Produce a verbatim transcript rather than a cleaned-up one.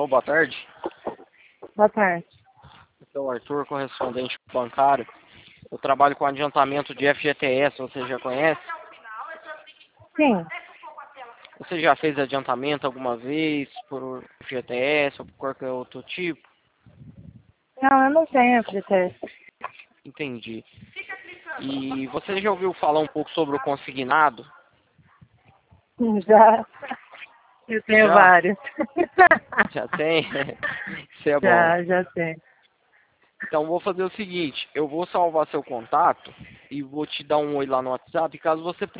Alô, boa tarde. Boa tarde. Aqui é o Arthur, correspondente bancário. Eu trabalho com adiantamento de F G T S, você já conhece? Sim. Você já fez adiantamento alguma vez por F G T S ou por qualquer outro tipo? Não, eu não tenho F G T S. Entendi. E você já ouviu falar um pouco sobre o consignado? Já. Eu tenho Já? vários. Já tem? Isso é bom. Já, já tenho. Então vou fazer o seguinte, eu vou salvar seu contato e vou te dar um oi lá no WhatsApp, caso você